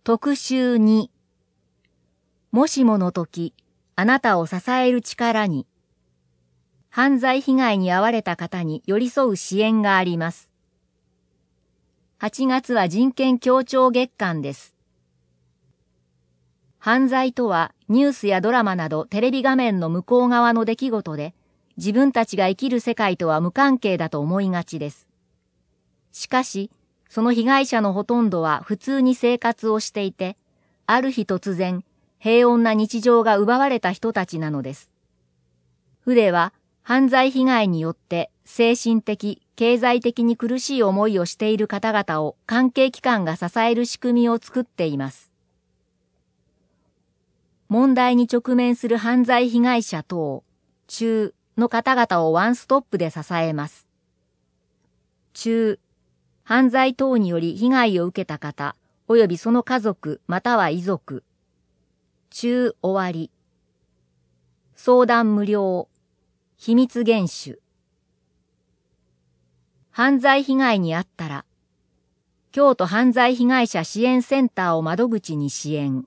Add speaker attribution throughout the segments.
Speaker 1: 特集2、もしもの時、あなたを支える力に、犯罪被害に遭われた方に寄り添う支援があります。8月は人権協調月間です。犯罪とはニュースやドラマなどテレビ画面の向こう側の出来事で、自分たちが生きる世界とは無関係だと思いがちです。しかし、その被害者のほとんどは普通に生活をしていて、ある日突然、平穏な日常が奪われた人たちなのです。筆は、犯罪被害によって精神的、経済的に苦しい思いをしている方々を関係機関が支える仕組みを作っています。問題に直面する犯罪被害者等、中の方々をワンストップで支えます。中、犯罪等により被害を受けた方、及びその家族または遺族。中終わり。相談無料。秘密厳守。犯罪被害に遭ったら、京都犯罪被害者支援センターを窓口に支援。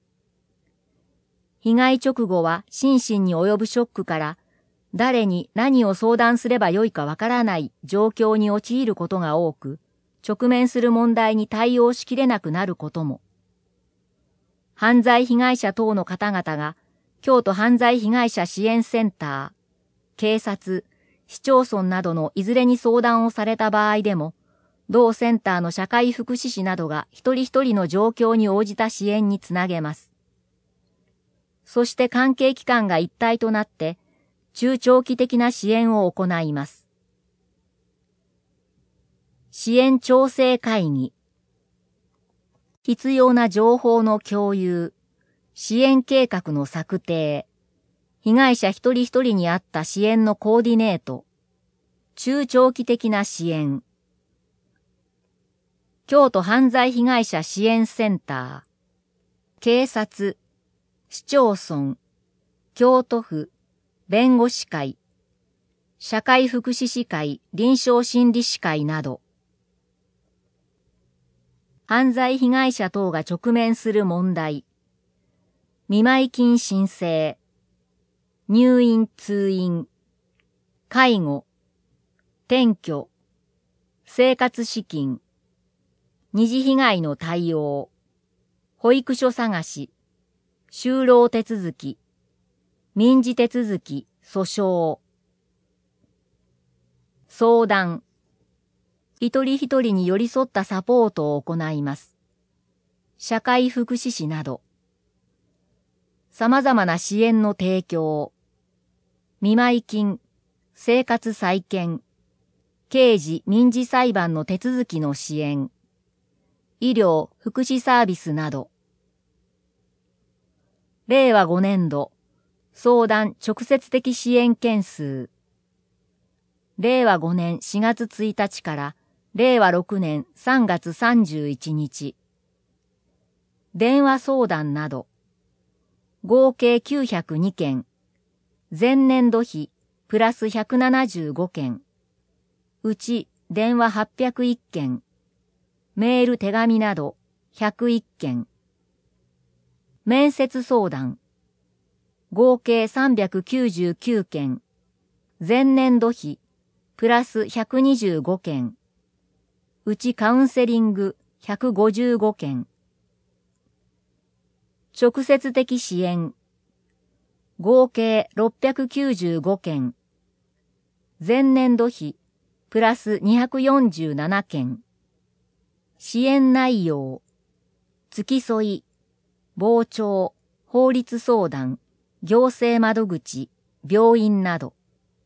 Speaker 1: 被害直後は心身に及ぶショックから、誰に何を相談すればよいかわからない状況に陥ることが多く、直面する問題に対応しきれなくなることも。犯罪被害者等の方々が、京都犯罪被害者支援センター、警察、市町村などのいずれに相談をされた場合でも、同センターの社会福祉士などが一人一人の状況に応じた支援につなげます。そして関係機関が一体となって、中長期的な支援を行います。支援調整会議。必要な情報の共有、支援計画の策定、被害者一人一人に合った支援のコーディネート、中長期的な支援。京都犯罪被害者支援センター、警察、市町村、京都府、弁護士会、社会福祉士会、臨床心理士会など、犯罪被害者等が直面する問題、見舞い金申請、入院通院、介護、転居、生活資金、二次被害の対応、保育所探し、就労手続き、民事手続き、訴訟、相談、一人一人に寄り添ったサポートを行います。社会福祉士など、様々な支援の提供、見舞い金、生活再建、刑事・民事裁判の手続きの支援、医療・福祉サービスなど、令和5年度、相談直接的支援件数、令和5年4月1日から令和6年3月31日、電話相談など、合計902件、前年度比プラス175件、うち電話801件、メール手紙など101件、面接相談、合計399件、前年度比プラス125件、うちカウンセリング155件、直接的支援、合計695件、前年度比プラス247件、支援内容、付き添い、傍聴、法律相談、行政窓口、病院など、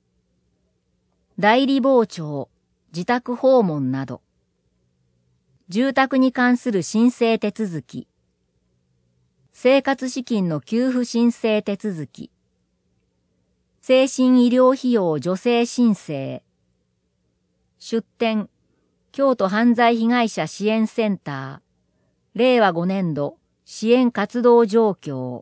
Speaker 1: 代理傍聴、自宅訪問など、住宅に関する申請手続き、生活資金の給付申請手続き、精神医療費用助成申請、出典、京都犯罪被害者支援センター、令和5年度支援活動状況、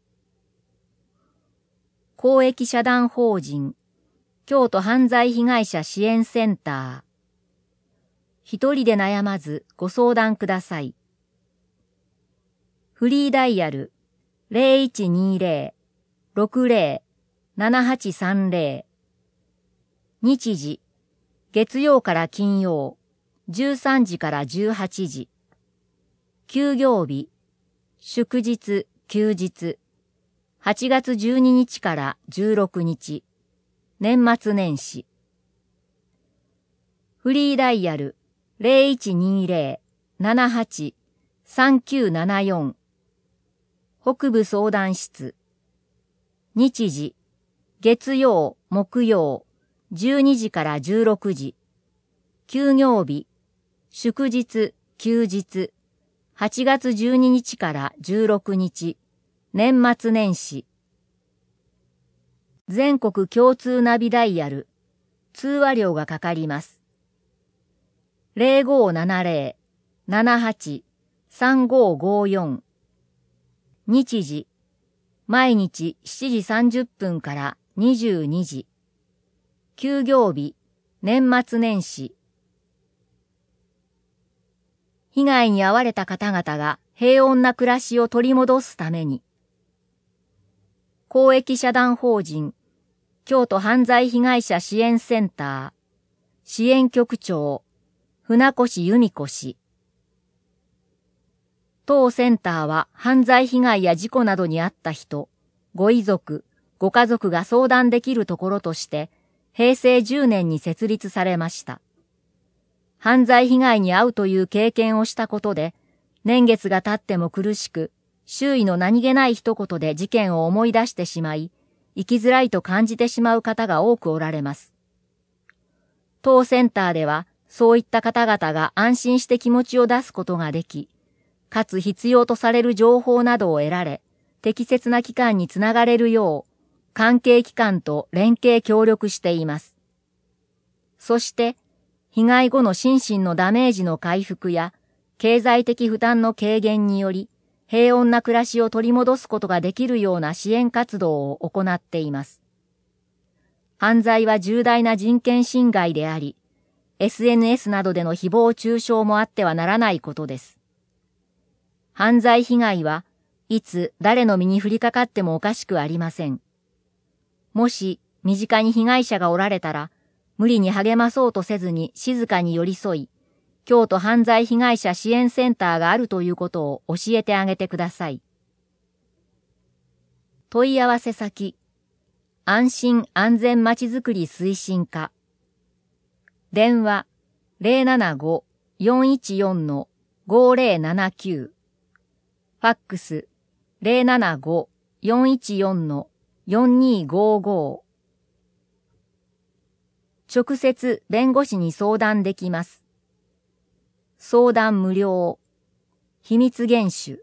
Speaker 1: 公益社団法人、京都犯罪被害者支援センター、一人で悩まずご相談ください。 フリーダイヤル0120-60-7830。日時、月曜から金曜、13時から18時。休業日、祝日、休日。8月12日から16日。年末年始。フリーダイヤル0120-78-3974。北部相談室。日時、月曜、木曜、12時から16時。休業日、祝日、休日。8月12日から16日。年末年始。全国共通ナビダイヤル。通話料がかかります。0570-78-3554。日時、毎日7時30分から22時。休業日、年末年始。被害に遭われた方々が平穏な暮らしを取り戻すために、公益社団法人京都犯罪被害者支援センター支援局長船越由美子氏。当センターは犯罪被害や事故などに遭った人、ご遺族、ご家族が相談できるところとして平成10年に設立されました。犯罪被害に遭うという経験をしたことで、年月が経っても苦しく、周囲の何気ない一言で事件を思い出してしまい、生きづらいと感じてしまう方が多くおられます。当センターでは、そういった方々が安心して気持ちを出すことができ、かつ必要とされる情報などを得られ、適切な機関につながれるよう、関係機関と連携協力しています。そして、被害後の心身のダメージの回復や、経済的負担の軽減により、平穏な暮らしを取り戻すことができるような支援活動を行っています。犯罪は重大な人権侵害であり、SNS などでの誹謗中傷もあってはならないことです。犯罪被害はいつ誰の身に降りかかってもおかしくありません。もし身近に被害者がおられたら、無理に励まそうとせずに静かに寄り添い、京都犯罪被害者支援センターがあるということを教えてあげてください。問い合わせ先、安心安全まちづくり推進課。電話075-414-5079。ファックス075-414-4255。直接弁護士に相談できます。相談無料。秘密厳守。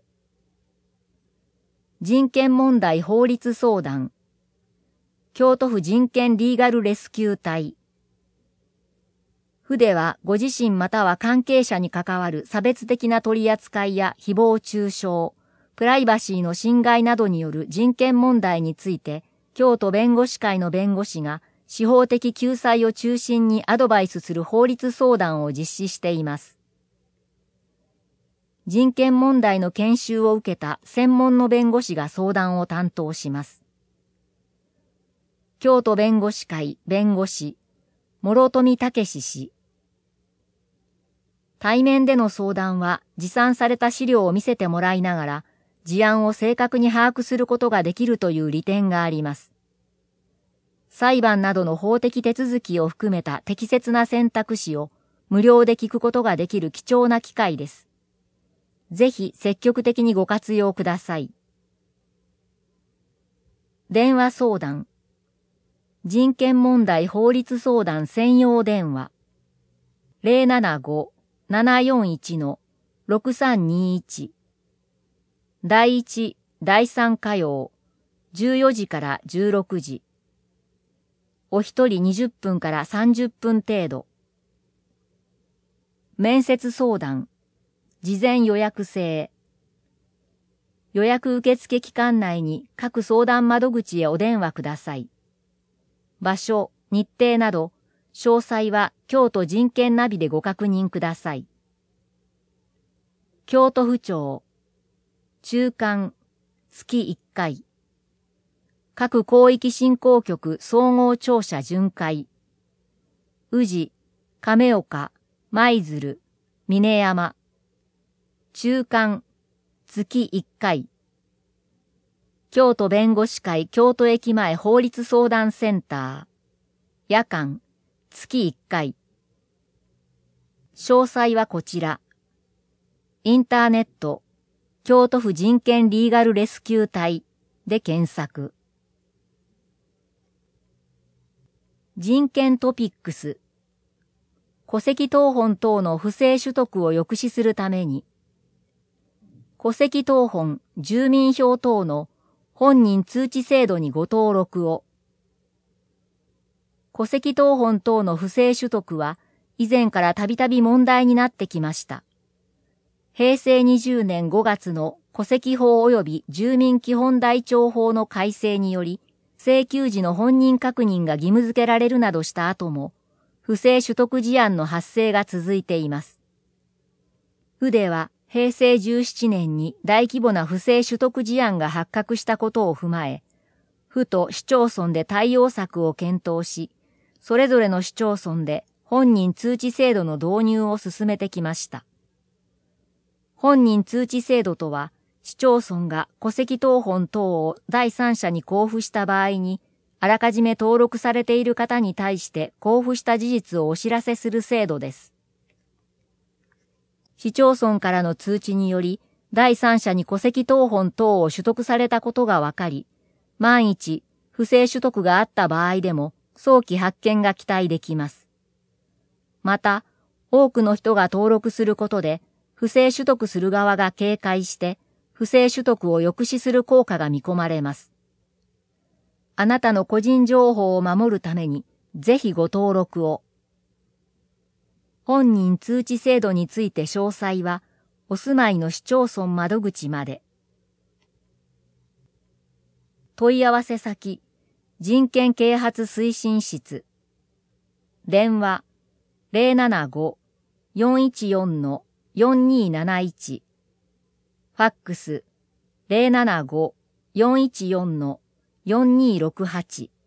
Speaker 1: 人権問題法律相談。京都府人権リーガルレスキュー隊。府ではご自身または関係者に関わる差別的な取り扱いや誹謗中傷、プライバシーの侵害などによる人権問題について、京都弁護士会の弁護士が司法的救済を中心にアドバイスする法律相談を実施しています。人権問題の研修を受けた専門の弁護士が相談を担当します。京都弁護士会弁護士、諸富武氏。対面での相談は持参された資料を見せてもらいながら、事案を正確に把握することができるという利点があります。裁判などの法的手続きを含めた適切な選択肢を無料で聞くことができる貴重な機会です。ぜひ積極的にご活用ください。電話相談。人権問題法律相談専用電話。075-741-6321。第1、第3火曜、14時から16時。お一人20分から30分程度。面接相談。事前予約制。予約受付期間内に各相談窓口へお電話ください。場所、日程など、詳細は京都人権ナビでご確認ください。京都府庁。 中間、月1回。各広域振興局総合庁舎巡回。宇治、亀岡、舞鶴、峰山。中間、月1回。京都弁護士会京都駅前法律相談センター。夜間、月1回。詳細はこちら。インターネット、京都府人権リーガルレスキュー隊で検索。人権トピックス。戸籍謄本等の不正取得を抑止するために、戸籍謄本、住民票等の本人通知制度にご登録を。戸籍謄本等の不正取得は以前からたびたび問題になってきました。平成20年5月の戸籍法及び住民基本台帳法の改正により、請求時の本人確認が義務付けられるなどした後も、不正取得事案の発生が続いています。府では平成17年に大規模な不正取得事案が発覚したことを踏まえ、府と市町村で対応策を検討し、それぞれの市町村で本人通知制度の導入を進めてきました。本人通知制度とは、市町村が戸籍謄本等を第三者に交付した場合に、あらかじめ登録されている方に対して交付した事実をお知らせする制度です。市町村からの通知により、第三者に戸籍謄本等を取得されたことが分かり、万一不正取得があった場合でも早期発見が期待できます。また、多くの人が登録することで、不正取得する側が警戒して、不正取得を抑止する効果が見込まれます。あなたの個人情報を守るために、ぜひご登録を。本人通知制度について詳細は、お住まいの市町村窓口まで。問い合わせ先、人権啓発推進室。電話、075-414-4271。ファックス、075-414-4268。